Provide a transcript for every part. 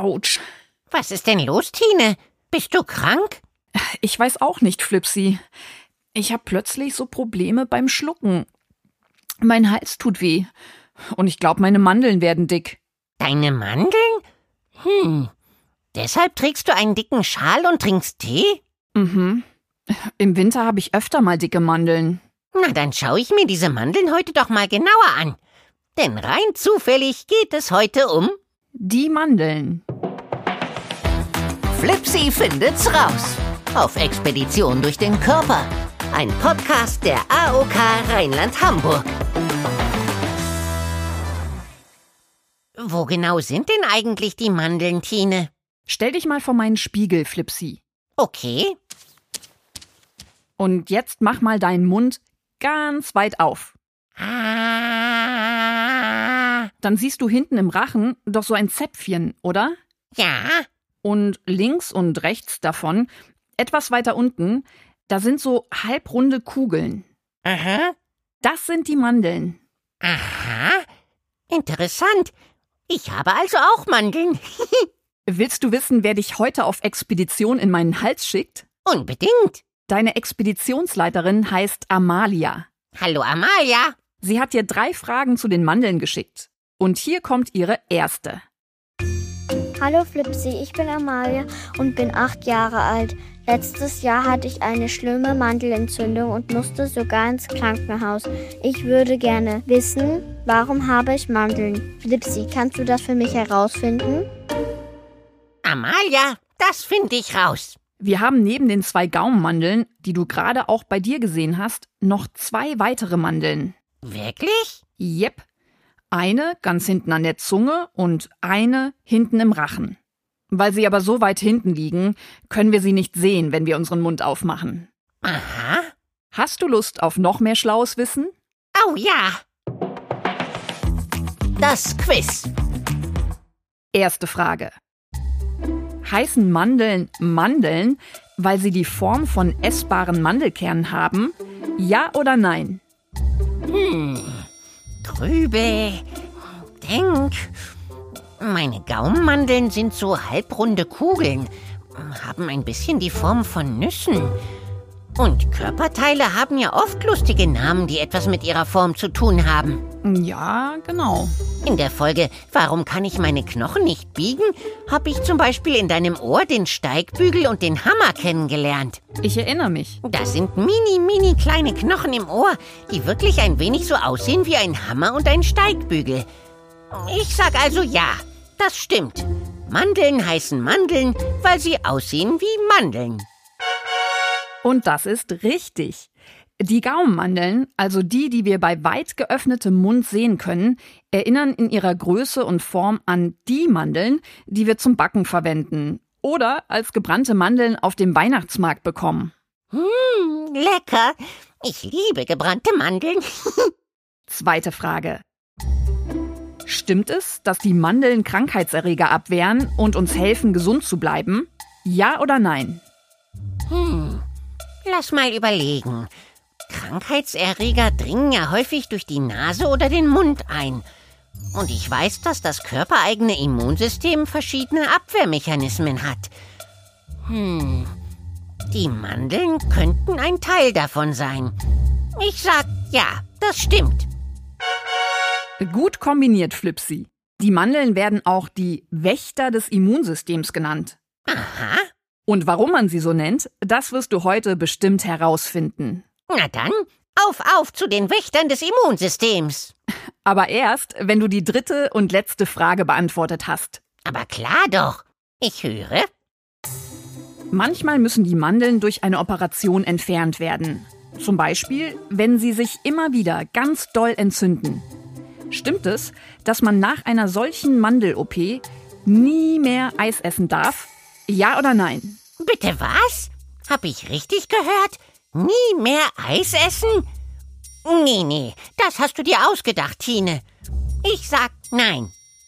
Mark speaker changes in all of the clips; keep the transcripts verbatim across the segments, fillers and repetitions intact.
Speaker 1: Autsch.
Speaker 2: Was ist denn los, Tine? Bist du krank?
Speaker 1: Ich weiß auch nicht, Flipsi. Ich habe plötzlich so Probleme beim Schlucken. Mein Hals tut weh. Und ich glaube, meine Mandeln werden dick.
Speaker 2: Deine Mandeln? Hm. Deshalb trägst du einen dicken Schal und trinkst Tee?
Speaker 1: Mhm. Im Winter habe ich öfter mal dicke Mandeln.
Speaker 2: Na, dann schaue ich mir diese Mandeln heute doch mal genauer an. Denn rein zufällig geht es heute um
Speaker 1: die Mandeln.
Speaker 2: Flipsi findet's raus. Auf Expedition durch den Körper. Ein Podcast der A O K Rheinland-Hamburg. Wo genau sind denn eigentlich die Mandeln, Tine?
Speaker 1: Stell dich mal vor meinen Spiegel, Flipsi.
Speaker 2: Okay.
Speaker 1: Und jetzt mach mal deinen Mund ganz weit auf.
Speaker 2: Ah.
Speaker 1: Dann siehst du hinten im Rachen doch so ein Zäpfchen, oder?
Speaker 2: Ja.
Speaker 1: Und links und rechts davon, etwas weiter unten, da sind so halbrunde Kugeln.
Speaker 2: Aha.
Speaker 1: Das sind die Mandeln.
Speaker 2: Aha. Interessant. Ich habe also auch Mandeln.
Speaker 1: Willst du wissen, wer dich heute auf Expedition in meinen Hals schickt?
Speaker 2: Unbedingt.
Speaker 1: Deine Expeditionsleiterin heißt Amalia.
Speaker 2: Hallo Amalia.
Speaker 1: Sie hat dir drei Fragen zu den Mandeln geschickt. Und hier kommt ihre erste.
Speaker 3: Hallo Flipsi, ich bin Amalia und bin acht Jahre alt. Letztes Jahr hatte ich eine schlimme Mandelentzündung und musste sogar ins Krankenhaus. Ich würde gerne wissen, warum habe ich Mandeln? Flipsi, kannst du das für mich herausfinden?
Speaker 2: Amalia, das finde ich raus.
Speaker 1: Wir haben neben den zwei Gaumenmandeln, die du gerade auch bei dir gesehen hast, noch zwei weitere Mandeln.
Speaker 2: Wirklich?
Speaker 1: Jep. Eine ganz hinten an der Zunge und eine hinten im Rachen. Weil sie aber so weit hinten liegen, können wir sie nicht sehen, wenn wir unseren Mund aufmachen.
Speaker 2: Aha.
Speaker 1: Hast du Lust auf noch mehr schlaues Wissen?
Speaker 2: Oh ja. Das Quiz.
Speaker 1: Erste Frage. Heißen Mandeln Mandeln, weil sie die Form von essbaren Mandelkernen haben? Ja oder nein?
Speaker 2: Hm. Grübel. Denk. Meine Gaumenmandeln sind so halbrunde Kugeln, haben ein bisschen die Form von Nüssen. Und Körperteile haben ja oft lustige Namen, die etwas mit ihrer Form zu tun haben.
Speaker 1: Ja, genau.
Speaker 2: In der Folge »Warum kann ich meine Knochen nicht biegen?« habe ich zum Beispiel in deinem Ohr den Steigbügel und den Hammer kennengelernt.
Speaker 1: Ich erinnere mich.
Speaker 2: Das sind mini, mini kleine Knochen im Ohr, die wirklich ein wenig so aussehen wie ein Hammer und ein Steigbügel. Ich sag also ja, das stimmt. Mandeln heißen Mandeln, weil sie aussehen wie Mandeln.
Speaker 1: Und das ist richtig. Die Gaumenmandeln, also die, die wir bei weit geöffnetem Mund sehen können, erinnern in ihrer Größe und Form an die Mandeln, die wir zum Backen verwenden oder als gebrannte Mandeln auf dem Weihnachtsmarkt bekommen.
Speaker 2: Mmh, lecker. Ich liebe gebrannte Mandeln.
Speaker 1: Zweite Frage. Stimmt es, dass die Mandeln Krankheitserreger abwehren und uns helfen, gesund zu bleiben? Ja oder nein?
Speaker 2: Hm, lass mal überlegen. Krankheitserreger dringen ja häufig durch die Nase oder den Mund ein. Und ich weiß, dass das körpereigene Immunsystem verschiedene Abwehrmechanismen hat. Hm, die Mandeln könnten ein Teil davon sein. Ich sag ja, das stimmt.
Speaker 1: Gut kombiniert, Flipsi. Die Mandeln werden auch die Wächter des Immunsystems genannt.
Speaker 2: Aha.
Speaker 1: Und warum man sie so nennt, das wirst du heute bestimmt herausfinden.
Speaker 2: Na dann, auf, auf zu den Wächtern des Immunsystems.
Speaker 1: Aber erst, wenn du die dritte und letzte Frage beantwortet hast.
Speaker 2: Aber klar doch. Ich höre.
Speaker 1: Manchmal müssen die Mandeln durch eine Operation entfernt werden. Zum Beispiel, wenn sie sich immer wieder ganz doll entzünden. Stimmt es, dass man nach einer solchen Mandel-O P nie mehr Eis essen darf? Ja oder nein?
Speaker 2: Bitte was? Hab ich richtig gehört? Nie mehr Eis essen? Nee, nee, das hast du dir ausgedacht, Tine. Ich sag nein.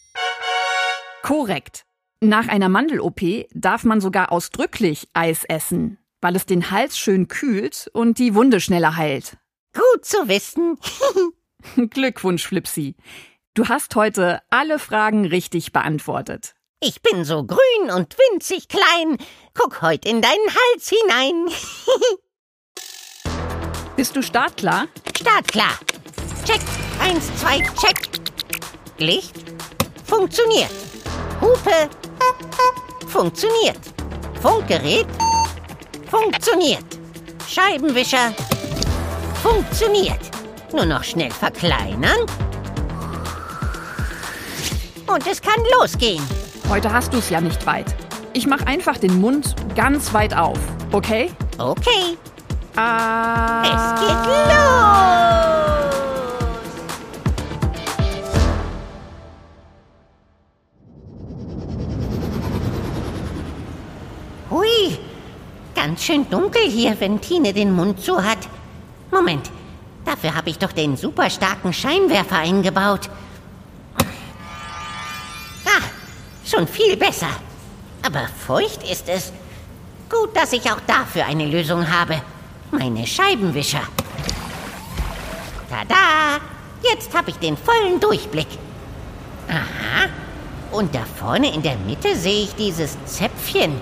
Speaker 1: Korrekt. Nach einer Mandel-O P darf man sogar ausdrücklich Eis essen, weil es den Hals schön kühlt und die Wunde schneller heilt.
Speaker 2: Gut zu wissen.
Speaker 1: Glückwunsch, Flipsi. Du hast heute alle Fragen richtig beantwortet.
Speaker 2: Ich bin so grün und winzig klein. Guck heut in deinen Hals hinein.
Speaker 1: Bist du startklar?
Speaker 2: Startklar. Check. Eins, zwei, check. Licht. Funktioniert. Hupe. Funktioniert. Funkgerät. Funktioniert. Scheibenwischer. Funktioniert. Nur noch schnell verkleinern. Und es kann losgehen.
Speaker 1: Heute hast du es ja nicht weit. Ich mach einfach den Mund ganz weit auf, okay?
Speaker 2: Okay.
Speaker 1: Ah.
Speaker 2: Es geht los! Hui, ganz schön dunkel hier, wenn Tine den Mund zu hat. Moment, dafür habe ich doch den super starken Scheinwerfer eingebaut. Ah, schon viel besser. Aber feucht ist es. Gut, dass ich auch dafür eine Lösung habe. Meine Scheibenwischer. Tada! Jetzt habe ich den vollen Durchblick. Aha. Und da vorne in der Mitte sehe ich dieses Zäpfchen.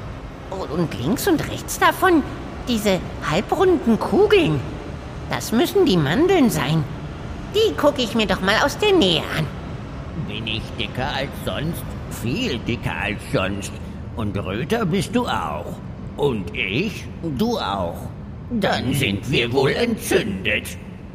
Speaker 2: Und links und rechts davon diese halbrunden Kugeln. Das müssen die Mandeln sein. Die gucke ich mir doch mal aus der Nähe an.
Speaker 4: Bin ich dicker als sonst? Viel dicker als sonst. Und röter bist du auch. Und ich? Du auch. Dann sind wir wohl entzündet.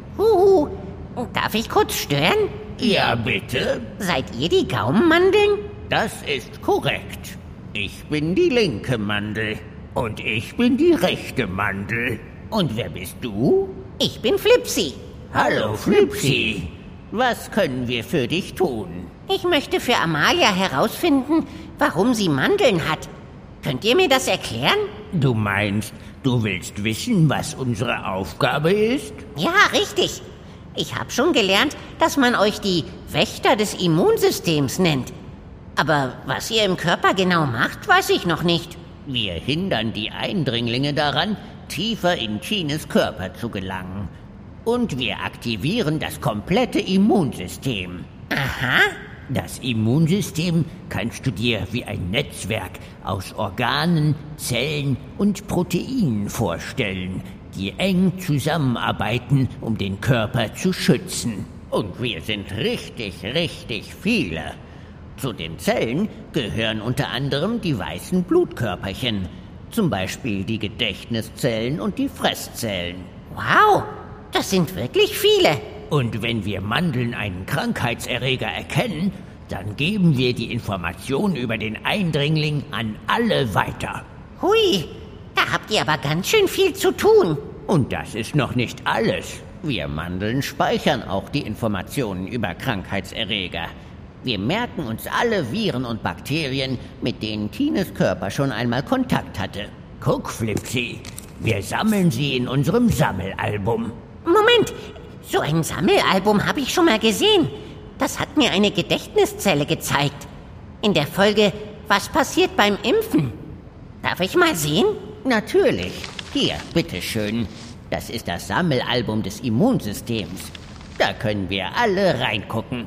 Speaker 2: Huhu, darf ich kurz stören?
Speaker 4: Ja, bitte?
Speaker 2: Seid ihr die Gaumenmandeln?
Speaker 4: Das ist korrekt. Ich bin die linke Mandel. Und ich bin die rechte Mandel. Und wer bist du?
Speaker 2: Ich bin Flipsi.
Speaker 4: Hallo, Flipsi. Was können wir für dich tun?
Speaker 2: Ich möchte für Amalia herausfinden, warum sie Mandeln hat. Könnt ihr mir das erklären?
Speaker 4: Du meinst, du willst wissen, was unsere Aufgabe ist?
Speaker 2: Ja, richtig. Ich habe schon gelernt, dass man euch die Wächter des Immunsystems nennt. Aber was ihr im Körper genau macht, weiß ich noch nicht.
Speaker 4: Wir hindern die Eindringlinge daran, tiefer in Tines Körper zu gelangen. Und wir aktivieren das komplette Immunsystem.
Speaker 2: Aha.
Speaker 4: Das Immunsystem kannst du dir wie ein Netzwerk aus Organen, Zellen und Proteinen vorstellen, die eng zusammenarbeiten, um den Körper zu schützen. Und wir sind richtig, richtig viele. Zu den Zellen gehören unter anderem die weißen Blutkörperchen, zum Beispiel die Gedächtniszellen und die Fresszellen.
Speaker 2: Wow, das sind wirklich viele.
Speaker 4: Und wenn wir Mandeln einen Krankheitserreger erkennen, dann geben wir die Information über den Eindringling an alle weiter.
Speaker 2: Hui, da habt ihr aber ganz schön viel zu tun.
Speaker 4: Und das ist noch nicht alles. Wir Mandeln speichern auch die Informationen über Krankheitserreger. Wir merken uns alle Viren und Bakterien, mit denen Tines Körper schon einmal Kontakt hatte. Guck, Flipsi, wir sammeln sie in unserem Sammelalbum.
Speaker 2: Moment, so ein Sammelalbum habe ich schon mal gesehen. Das hat mir eine Gedächtniszelle gezeigt. In der Folge Was passiert beim Impfen? Darf ich mal sehen?
Speaker 4: Natürlich. Hier, bitteschön. Das ist das Sammelalbum des Immunsystems. Da können wir alle reingucken.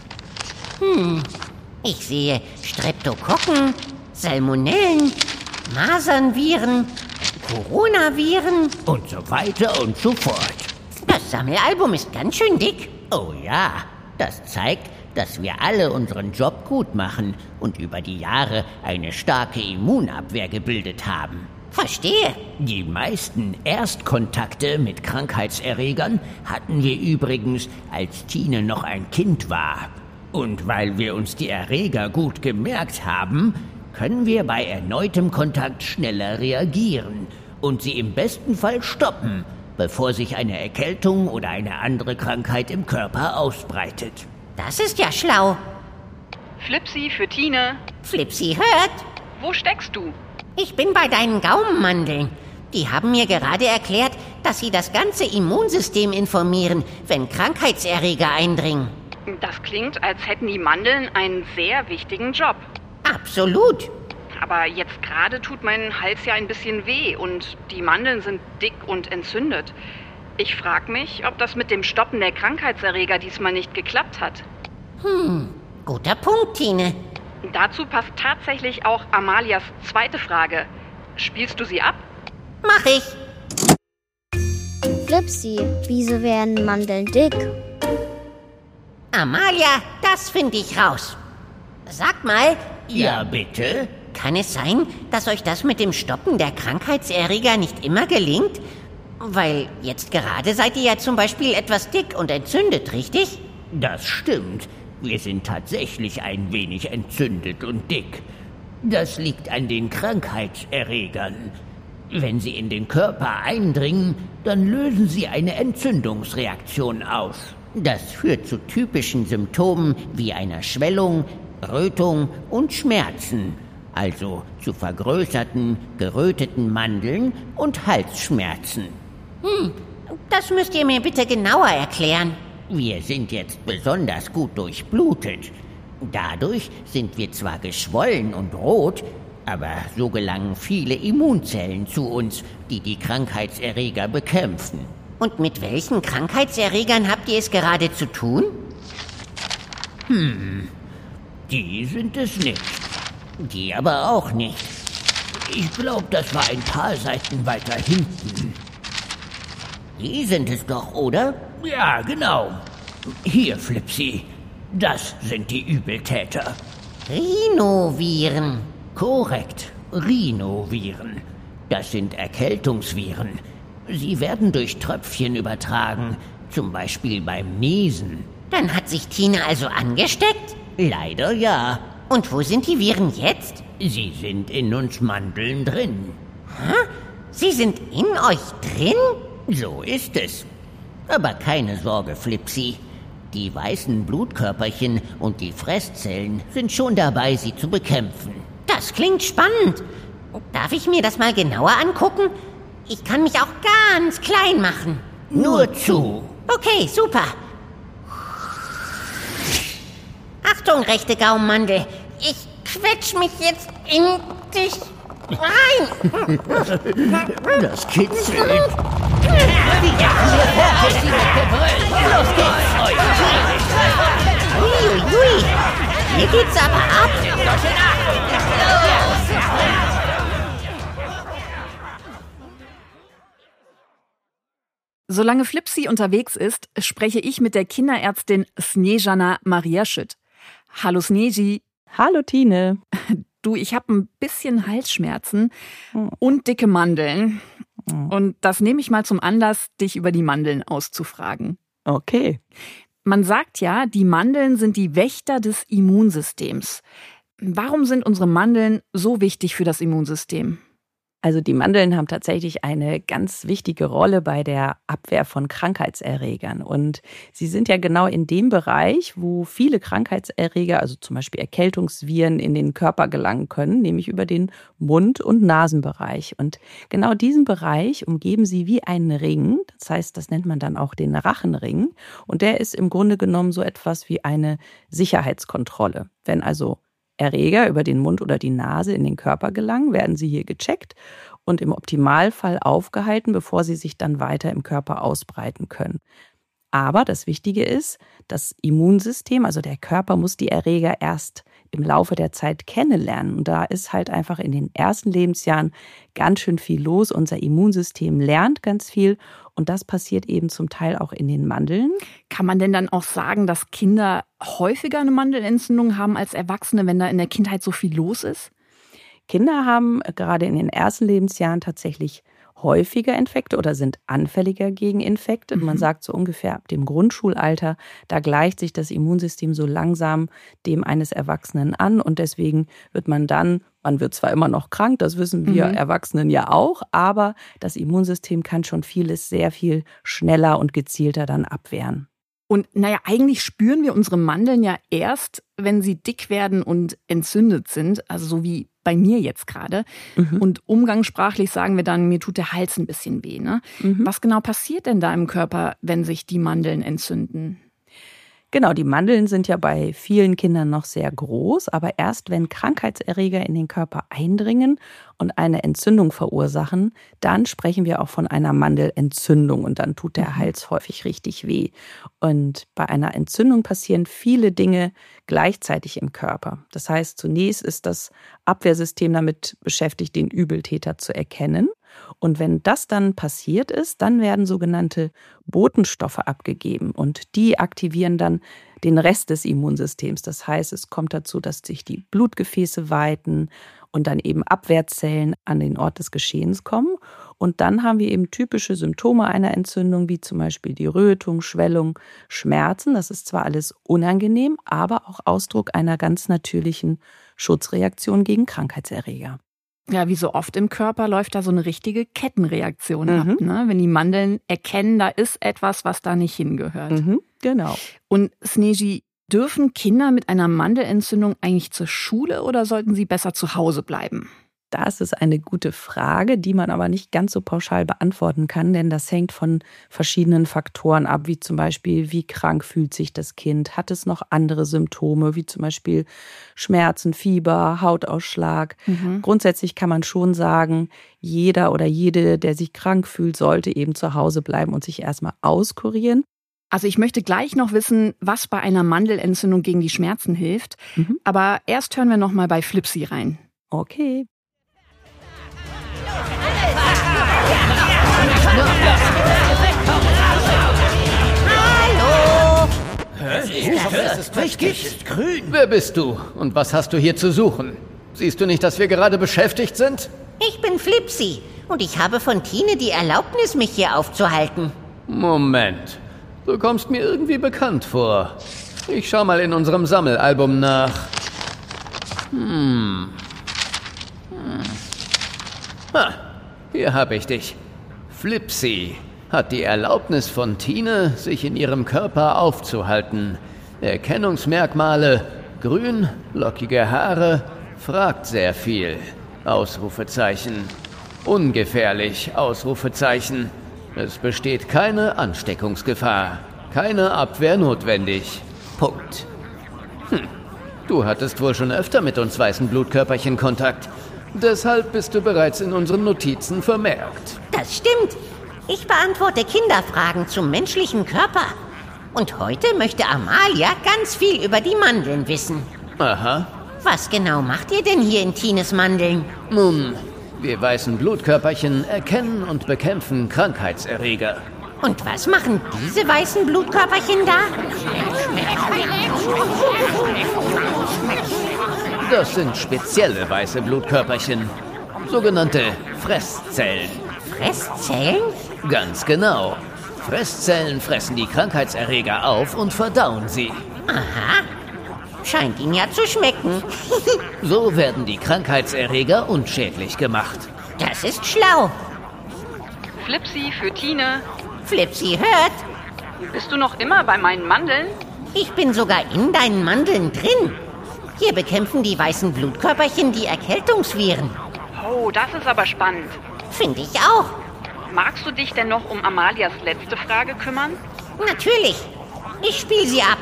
Speaker 2: Hm, ich sehe Streptokokken, Salmonellen, Masernviren, Coronaviren
Speaker 4: und so weiter und so fort.
Speaker 2: Das Sammelalbum ist ganz schön dick.
Speaker 4: Oh ja, das zeigt, dass wir alle unseren Job gut machen und über die Jahre eine starke Immunabwehr gebildet haben.
Speaker 2: Verstehe.
Speaker 4: Die meisten Erstkontakte mit Krankheitserregern hatten wir übrigens, als Tine noch ein Kind war. Und weil wir uns die Erreger gut gemerkt haben, können wir bei erneutem Kontakt schneller reagieren und sie im besten Fall stoppen, bevor sich eine Erkältung oder eine andere Krankheit im Körper ausbreitet.
Speaker 2: Das ist ja schlau.
Speaker 1: Flipsi für Tine.
Speaker 2: Flipsi hört.
Speaker 1: Wo steckst du?
Speaker 2: Ich bin bei deinen Gaumenmandeln. Die haben mir gerade erklärt, dass sie das ganze Immunsystem informieren, wenn Krankheitserreger eindringen.
Speaker 1: Das klingt, als hätten die Mandeln einen sehr wichtigen Job.
Speaker 2: Absolut.
Speaker 1: Aber jetzt gerade tut mein Hals ja ein bisschen weh und die Mandeln sind dick und entzündet. Ich frage mich, ob das mit dem Stoppen der Krankheitserreger diesmal nicht geklappt hat.
Speaker 2: Hm, guter Punkt, Tine.
Speaker 1: Dazu passt tatsächlich auch Amalias zweite Frage. Spielst du sie ab?
Speaker 2: Mach ich.
Speaker 3: Flipsi, wieso werden Mandeln dick?
Speaker 2: Amalia, das finde ich raus. Sag mal,
Speaker 4: Ja, bitte?
Speaker 2: kann es sein, dass euch das mit dem Stoppen der Krankheitserreger nicht immer gelingt? Weil jetzt gerade seid ihr ja zum Beispiel etwas dick und entzündet, richtig?
Speaker 4: Das stimmt. Wir sind tatsächlich ein wenig entzündet und dick. Das liegt an den Krankheitserregern. Wenn sie in den Körper eindringen, dann lösen sie eine Entzündungsreaktion aus. Das führt zu typischen Symptomen wie einer Schwellung, Rötung und Schmerzen, also zu vergrößerten, geröteten Mandeln und Halsschmerzen.
Speaker 2: Hm, das müsst ihr mir bitte genauer erklären.
Speaker 4: Wir sind jetzt besonders gut durchblutet. Dadurch sind wir zwar geschwollen und rot, aber so gelangen viele Immunzellen zu uns, die die Krankheitserreger bekämpfen.
Speaker 2: Und mit welchen Krankheitserregern habt ihr es gerade zu tun?
Speaker 4: Hm, die sind es nicht. Die aber auch nicht. Ich glaube, das war ein paar Seiten weiter hinten. Die sind es doch, oder? Ja, genau. Hier, Flipsi. Das sind die Übeltäter.
Speaker 2: Rhinoviren.
Speaker 4: Korrekt, Rhinoviren. Das sind Erkältungsviren. Sie werden durch Tröpfchen übertragen, zum Beispiel beim Niesen.
Speaker 2: Dann hat sich Tina also angesteckt?
Speaker 4: Leider ja.
Speaker 2: Und wo sind die Viren jetzt?
Speaker 4: Sie sind in uns Mandeln drin.
Speaker 2: Hä? Sie sind in euch drin?
Speaker 4: So ist es. Aber keine Sorge, Flipsi. Die weißen Blutkörperchen und die Fresszellen sind schon dabei, sie zu bekämpfen.
Speaker 2: Das klingt spannend. Darf ich mir das mal genauer angucken? Ich kann mich auch ganz klein machen.
Speaker 4: Nur zu.
Speaker 2: Okay, super. Achtung, rechte Gaumenmandel. Ich quetsch mich jetzt in dich rein.
Speaker 4: Das kitzelt.
Speaker 2: Los geht's. Uiuiui. Hier geht's aber ab.
Speaker 1: Solange Flipsi unterwegs ist, spreche ich mit der Kinderärztin Snezana Maria Schütt. Hallo Sneji.
Speaker 5: Hallo Tine.
Speaker 1: Du, ich habe ein bisschen Halsschmerzen und dicke Mandeln. Und das nehme ich mal zum Anlass, dich über die Mandeln auszufragen.
Speaker 5: Okay.
Speaker 1: Man sagt ja, die Mandeln sind die Wächter des Immunsystems. Warum sind unsere Mandeln so wichtig für das Immunsystem?
Speaker 5: Also die Mandeln haben tatsächlich eine ganz wichtige Rolle bei der Abwehr von Krankheitserregern. Und sie sind ja genau in dem Bereich, wo viele Krankheitserreger, also zum Beispiel Erkältungsviren, in den Körper gelangen können, nämlich über den Mund- und Nasenbereich. Und genau diesen Bereich umgeben sie wie einen Ring. Das heißt, das nennt man dann auch den Rachenring. Und der ist im Grunde genommen so etwas wie eine Sicherheitskontrolle. Wenn also Erreger über den Mund oder die Nase in den Körper gelangen, werden sie hier gecheckt und im Optimalfall aufgehalten, bevor sie sich dann weiter im Körper ausbreiten können. Aber das Wichtige ist, das Immunsystem, also der Körper, muss die Erreger erst im Laufe der Zeit kennenlernen. Und da ist halt einfach in den ersten Lebensjahren ganz schön viel los. Unser Immunsystem lernt ganz viel und das passiert eben zum Teil auch in den Mandeln.
Speaker 1: Kann man denn dann auch sagen, dass Kinder häufiger eine Mandelentzündung haben als Erwachsene, wenn da in der Kindheit so viel los ist?
Speaker 5: Kinder haben gerade in den ersten Lebensjahren tatsächlich häufiger Infekte oder sind anfälliger gegen Infekte. Mhm. Man sagt so ungefähr ab dem Grundschulalter, da gleicht sich das Immunsystem so langsam dem eines Erwachsenen an und deswegen wird man dann, man wird zwar immer noch krank, das wissen wir mhm. Erwachsenen ja auch, aber das Immunsystem kann schon vieles sehr viel schneller und gezielter dann abwehren.
Speaker 1: Und naja, eigentlich spüren wir unsere Mandeln ja erst, wenn sie dick werden und entzündet sind, also so wie bei mir jetzt gerade. Mhm. Und umgangssprachlich sagen wir dann, mir tut der Hals ein bisschen weh. Ne? Mhm. Was genau passiert denn da im Körper, wenn sich die Mandeln entzünden?
Speaker 5: Genau, die Mandeln sind ja bei vielen Kindern noch sehr groß, aber erst wenn Krankheitserreger in den Körper eindringen und eine Entzündung verursachen, dann sprechen wir auch von einer Mandelentzündung und dann tut der Hals häufig richtig weh. Und bei einer Entzündung passieren viele Dinge gleichzeitig im Körper. Das heißt, zunächst ist das Abwehrsystem damit beschäftigt, den Übeltäter zu erkennen. Und wenn das dann passiert ist, dann werden sogenannte Botenstoffe abgegeben und die aktivieren dann den Rest des Immunsystems. Das heißt, es kommt dazu, dass sich die Blutgefäße weiten und dann eben Abwehrzellen an den Ort des Geschehens kommen. Und dann haben wir eben typische Symptome einer Entzündung, wie zum Beispiel die Rötung, Schwellung, Schmerzen. Das ist zwar alles unangenehm, aber auch Ausdruck einer ganz natürlichen Schutzreaktion gegen Krankheitserreger.
Speaker 1: Ja, wie so oft im Körper läuft da so eine richtige Kettenreaktion
Speaker 5: Mhm.
Speaker 1: ab, ne? Wenn die Mandeln erkennen, da ist etwas, was da nicht hingehört.
Speaker 5: Mhm, genau.
Speaker 1: Und Sneji, dürfen Kinder mit einer Mandelentzündung eigentlich zur Schule oder sollten sie besser zu Hause bleiben?
Speaker 5: Das ist eine gute Frage, die man aber nicht ganz so pauschal beantworten kann, denn das hängt von verschiedenen Faktoren ab, wie zum Beispiel, wie krank fühlt sich das Kind, hat es noch andere Symptome, wie zum Beispiel Schmerzen, Fieber, Hautausschlag.
Speaker 1: Mhm.
Speaker 5: Grundsätzlich kann man schon sagen, jeder oder jede, der sich krank fühlt, sollte eben zu Hause bleiben und sich erstmal auskurieren.
Speaker 1: Also ich möchte gleich noch wissen, was bei einer Mandelentzündung gegen die Schmerzen hilft.
Speaker 5: Mhm.
Speaker 1: Aber erst hören wir noch mal bei Flipsi rein.
Speaker 5: Okay.
Speaker 2: Hallo!
Speaker 6: Das ist richtig grün. Wer bist du und was hast du hier zu suchen? Siehst du nicht, dass wir gerade beschäftigt sind?
Speaker 2: Ich bin Flipsi und ich habe von Tine die Erlaubnis, mich hier aufzuhalten.
Speaker 6: Moment. Du kommst mir irgendwie bekannt vor. Ich schau mal in unserem Sammelalbum nach. Hm. Hm. Ha, hier habe ich dich. Flipsi hat die Erlaubnis von Tine, sich in ihrem Körper aufzuhalten. Erkennungsmerkmale: grün, lockige Haare, fragt sehr viel. Ausrufezeichen. Ungefährlich. Ausrufezeichen. Es besteht keine Ansteckungsgefahr. Keine Abwehr notwendig. Punkt. Hm. Du hattest wohl schon öfter mit uns weißen Blutkörperchen Kontakt. Deshalb bist du bereits in unseren Notizen vermerkt.
Speaker 2: Das stimmt. Ich beantworte Kinderfragen zum menschlichen Körper. Und heute möchte Amalia ganz viel über die Mandeln wissen.
Speaker 6: Aha.
Speaker 2: Was genau macht ihr denn hier in Tines Mandeln?
Speaker 6: Nun, wir weißen Blutkörperchen erkennen und bekämpfen Krankheitserreger.
Speaker 2: Und was machen diese weißen Blutkörperchen da?
Speaker 6: Das sind spezielle weiße Blutkörperchen. Sogenannte Fresszellen.
Speaker 2: Fresszellen?
Speaker 6: Ganz genau. Fresszellen fressen die Krankheitserreger auf und verdauen sie.
Speaker 2: Aha. Scheint ihnen ja zu schmecken.
Speaker 6: So werden die Krankheitserreger unschädlich gemacht.
Speaker 2: Das ist schlau.
Speaker 1: Flipsi für Tine.
Speaker 2: Flipsi hört.
Speaker 1: Bist du noch immer bei meinen Mandeln?
Speaker 2: Ich bin sogar in deinen Mandeln drin. Hier bekämpfen die weißen Blutkörperchen die Erkältungsviren.
Speaker 1: Oh, das ist aber spannend.
Speaker 2: Finde ich auch.
Speaker 1: Magst du dich denn noch um Amalias letzte Frage kümmern?
Speaker 2: Natürlich. Ich spiele sie ab.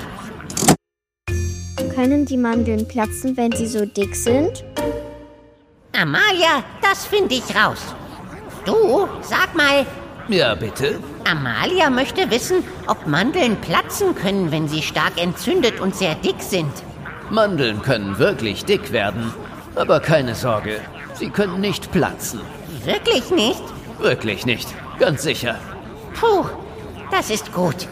Speaker 3: Können die Mandeln platzen, wenn sie so dick sind?
Speaker 2: Amalia, das finde ich raus. Du, sag mal,
Speaker 6: Ja, bitte?
Speaker 2: Amalia möchte wissen, ob Mandeln platzen können, wenn sie stark entzündet und sehr dick sind.
Speaker 6: Mandeln können wirklich dick werden. Aber keine Sorge, sie können nicht platzen.
Speaker 2: Wirklich nicht?
Speaker 6: Wirklich nicht. Ganz sicher.
Speaker 2: Puh, das ist gut.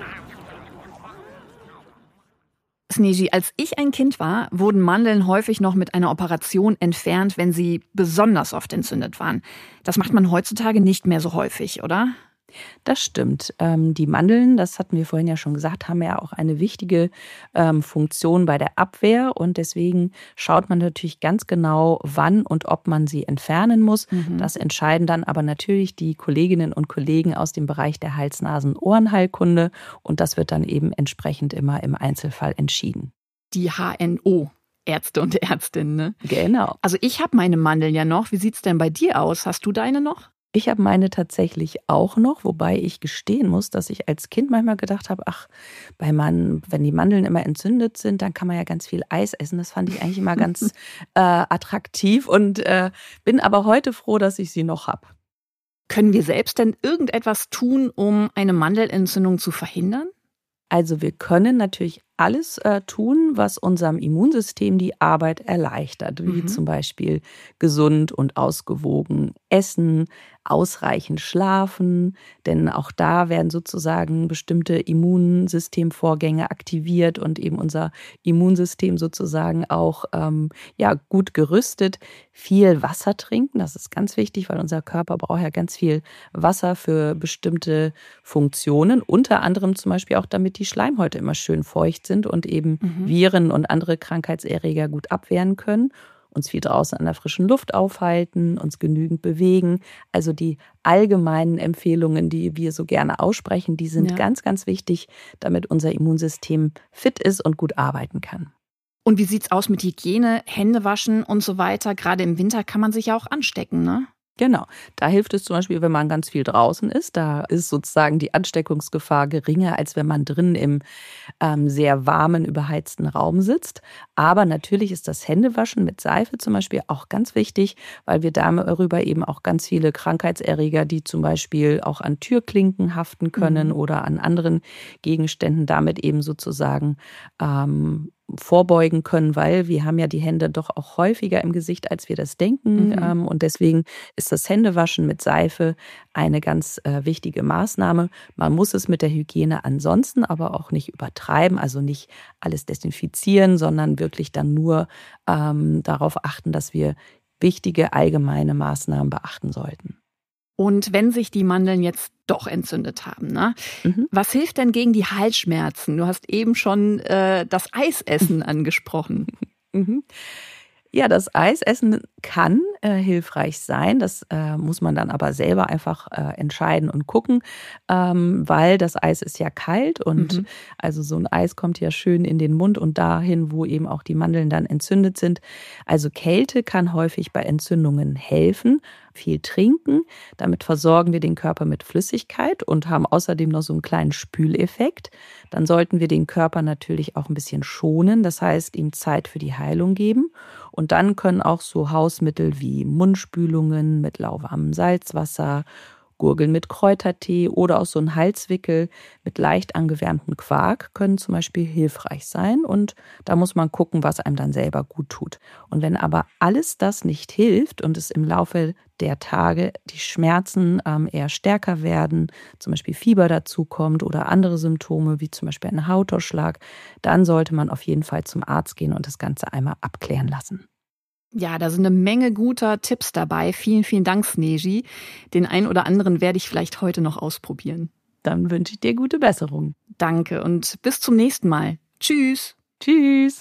Speaker 1: Sneji, als ich ein Kind war, wurden Mandeln häufig noch mit einer Operation entfernt, wenn sie besonders oft entzündet waren. Das macht man heutzutage nicht mehr so häufig, oder?
Speaker 5: Das stimmt. Ähm, die Mandeln, das hatten wir vorhin ja schon gesagt, haben ja auch eine wichtige ähm, Funktion bei der Abwehr. Und deswegen schaut man natürlich ganz genau, wann und ob man sie entfernen muss. Mhm. Das entscheiden dann aber natürlich die Kolleginnen und Kollegen aus dem Bereich der Hals-Nasen-Ohrenheilkunde. Und das wird dann eben entsprechend immer im Einzelfall entschieden.
Speaker 1: Die H N O, Ärzte und Ärztinnen, ne?
Speaker 5: Genau.
Speaker 1: Also ich habe meine Mandeln ja noch. Wie sieht's denn bei dir aus? Hast du deine noch?
Speaker 5: Ich habe meine tatsächlich auch noch, wobei ich gestehen muss, dass ich als Kind manchmal gedacht habe, ach, bei man, wenn die Mandeln immer entzündet sind, dann kann man ja ganz viel Eis essen. Das fand ich eigentlich immer ganz äh, attraktiv und äh, bin aber heute froh, dass ich sie noch habe.
Speaker 1: Können wir selbst denn irgendetwas tun, um eine Mandelentzündung zu verhindern?
Speaker 5: Also wir können natürlich alles äh, tun, was unserem Immunsystem die Arbeit erleichtert, wie
Speaker 1: Mhm.
Speaker 5: zum Beispiel gesund und ausgewogen essen, ausreichend schlafen, denn auch da werden sozusagen bestimmte Immunsystemvorgänge aktiviert und eben unser Immunsystem sozusagen auch ähm, ja, gut gerüstet. Viel Wasser trinken, das ist ganz wichtig, weil unser Körper braucht ja ganz viel Wasser für bestimmte Funktionen, unter anderem zum Beispiel auch, damit die Schleimhäute immer schön feucht sind und eben
Speaker 1: Mhm.
Speaker 5: Viren und andere Krankheitserreger gut abwehren können, uns viel draußen an der frischen Luft aufhalten, uns genügend bewegen. Also die allgemeinen Empfehlungen, die wir so gerne aussprechen, die sind
Speaker 1: Ja.
Speaker 5: ganz, ganz wichtig, damit unser Immunsystem fit ist und gut arbeiten kann.
Speaker 1: Und wie sieht's aus mit Hygiene, Hände waschen und so weiter? Gerade im Winter kann man sich ja auch anstecken, ne?
Speaker 5: Genau, da hilft es zum Beispiel, wenn man ganz viel draußen ist. Da ist sozusagen die Ansteckungsgefahr geringer, als wenn man drinnen im ähm, sehr warmen, überheizten Raum sitzt. Aber natürlich ist das Händewaschen mit Seife zum Beispiel auch ganz wichtig, weil wir darüber eben auch ganz viele Krankheitserreger, die zum Beispiel auch an Türklinken haften können
Speaker 1: Mhm.
Speaker 5: oder an anderen Gegenständen, damit eben sozusagen ähm, vorbeugen können, weil wir haben ja die Hände doch auch häufiger im Gesicht, als wir das denken.
Speaker 1: Mhm.
Speaker 5: Ähm, und deswegen ist das Händewaschen mit Seife eine ganz äh, wichtige Maßnahme. Man muss es mit der Hygiene ansonsten aber auch nicht übertreiben, also nicht alles desinfizieren, sondern wirklich dann nur ähm, darauf achten, dass wir wichtige allgemeine Maßnahmen beachten sollten.
Speaker 1: Und wenn sich die Mandeln jetzt doch entzündet haben, ne?
Speaker 5: Mhm.
Speaker 1: Was hilft denn gegen die Halsschmerzen? Du hast eben schon äh, das Eisessen angesprochen.
Speaker 5: Mhm. Ja, das Eisessen kann äh, hilfreich sein. Das äh, muss man dann aber selber einfach äh, entscheiden und gucken, ähm, weil das Eis ist ja kalt und
Speaker 1: Mhm.
Speaker 5: also so ein Eis kommt ja schön in den Mund und dahin, wo eben auch die Mandeln dann entzündet sind. Also Kälte kann häufig bei Entzündungen helfen. Viel trinken, damit versorgen wir den Körper mit Flüssigkeit und haben außerdem noch so einen kleinen Spüleffekt. Dann sollten wir den Körper natürlich auch ein bisschen schonen, das heißt ihm Zeit für die Heilung geben. Und dann können auch so Hausmittel wie Mundspülungen mit lauwarmem Salzwasser, Gurgeln mit Kräutertee oder auch so ein Halswickel mit leicht angewärmtem Quark können zum Beispiel hilfreich sein. Und da muss man gucken, was einem dann selber gut tut. Und wenn aber alles das nicht hilft und es im Laufe der Tage die Schmerzen ähm, eher stärker werden, zum Beispiel Fieber dazukommt oder andere Symptome wie zum Beispiel ein Hautausschlag, dann sollte man auf jeden Fall zum Arzt gehen und das Ganze einmal abklären lassen.
Speaker 1: Ja, da sind eine Menge guter Tipps dabei. Vielen, vielen Dank, Sneji. Den einen oder anderen werde ich vielleicht heute noch ausprobieren.
Speaker 5: Dann wünsche ich dir gute Besserung.
Speaker 1: Danke und bis zum nächsten Mal. Tschüss.
Speaker 5: Tschüss.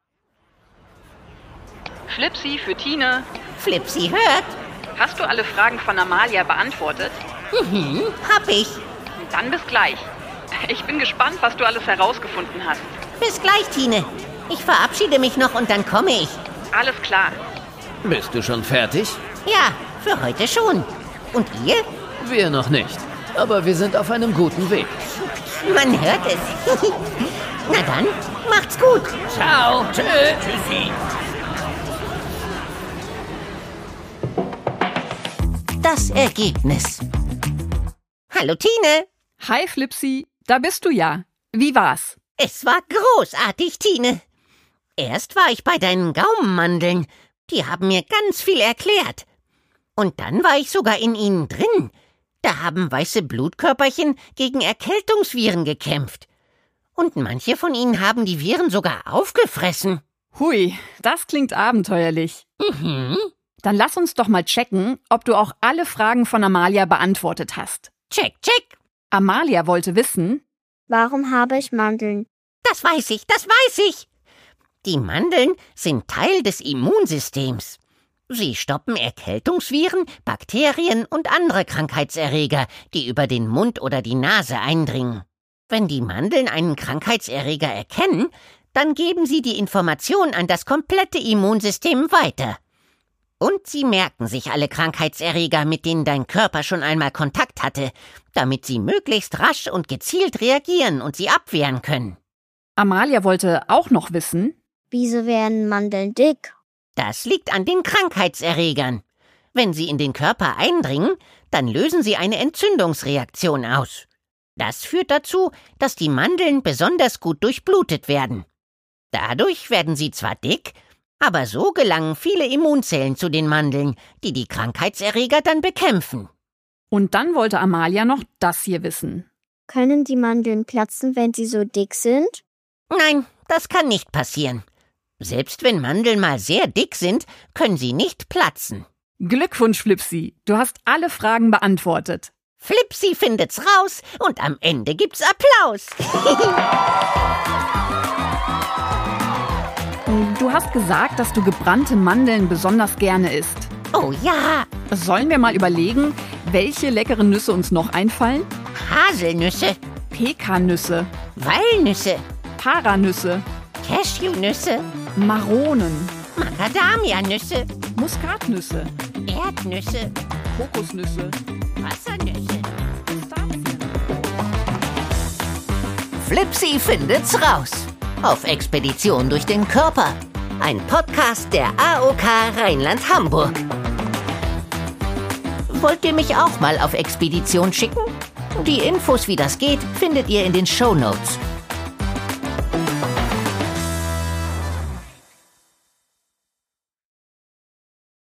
Speaker 1: Flipsi für Tine.
Speaker 2: Flipsi hört.
Speaker 1: Hast du alle Fragen von Amalia beantwortet?
Speaker 2: Mhm, hab ich.
Speaker 1: Dann bis gleich. Ich bin gespannt, was du alles herausgefunden hast.
Speaker 2: Bis gleich, Tine. Ich verabschiede mich noch und dann komme ich.
Speaker 1: Alles klar.
Speaker 6: Bist du schon fertig?
Speaker 2: Ja, für heute schon. Und ihr?
Speaker 6: Wir noch nicht. Aber wir sind auf einem guten Weg.
Speaker 2: Man hört es. Na dann, macht's gut.
Speaker 4: Ciao. Tschö. Tschüssi.
Speaker 2: Das Ergebnis. Hallo, Tine.
Speaker 1: Hi, Flipsi. Da bist du ja. Wie war's?
Speaker 2: Es war großartig, Tine. Erst war ich bei deinen Gaumenmandeln. Die haben mir ganz viel erklärt. Und dann war ich sogar in ihnen drin. Da haben weiße Blutkörperchen gegen Erkältungsviren gekämpft. Und manche von ihnen haben die Viren sogar aufgefressen.
Speaker 1: Hui, das klingt abenteuerlich.
Speaker 2: Mhm.
Speaker 1: Dann lass uns doch mal checken, ob du auch alle Fragen von Amalia beantwortet hast.
Speaker 2: Check, check.
Speaker 1: Amalia wollte wissen,
Speaker 3: Warum habe ich Mandeln?
Speaker 2: Das weiß ich, das weiß ich. Die Mandeln sind Teil des Immunsystems. Sie stoppen Erkältungsviren, Bakterien und andere Krankheitserreger, die über den Mund oder die Nase eindringen. Wenn die Mandeln einen Krankheitserreger erkennen, dann geben sie die Information an das komplette Immunsystem weiter. Und sie merken sich alle Krankheitserreger, mit denen dein Körper schon einmal Kontakt hatte, damit sie möglichst rasch und gezielt reagieren und sie abwehren können.
Speaker 1: Amalia wollte auch noch wissen:
Speaker 3: Wieso werden Mandeln dick?
Speaker 2: Das liegt an den Krankheitserregern. Wenn sie in den Körper eindringen, dann lösen sie eine Entzündungsreaktion aus. Das führt dazu, dass die Mandeln besonders gut durchblutet werden. Dadurch werden sie zwar dick, aber so gelangen viele Immunzellen zu den Mandeln, die die Krankheitserreger dann bekämpfen.
Speaker 1: Und dann wollte Amalia noch das hier wissen:
Speaker 3: Können die Mandeln platzen, wenn sie so dick sind?
Speaker 2: Nein, das kann nicht passieren. Selbst wenn Mandeln mal sehr dick sind, können sie nicht platzen.
Speaker 1: Glückwunsch, Flipsi, du hast alle Fragen beantwortet.
Speaker 2: Flipsi findet's raus und am Ende gibt's Applaus.
Speaker 1: Du hast gesagt, dass du gebrannte Mandeln besonders gerne isst.
Speaker 2: Oh ja,
Speaker 1: Sollen wir mal überlegen, welche leckeren Nüsse uns noch einfallen?
Speaker 2: Haselnüsse,
Speaker 1: Pekannüsse,
Speaker 2: Walnüsse,
Speaker 1: Paranüsse,
Speaker 2: Cashewnüsse,
Speaker 1: Maronen,
Speaker 2: Macadamianüsse,
Speaker 1: Muskatnüsse,
Speaker 2: Erdnüsse,
Speaker 1: Kokosnüsse,
Speaker 2: Wassernüsse.
Speaker 1: Pistazien.
Speaker 2: Flipsi findet's raus. Auf Expedition durch den Körper. Ein Podcast der A O K Rheinland-Hamburg. Wollt ihr mich auch mal auf Expedition schicken? Die Infos, wie das geht, findet ihr in den Shownotes.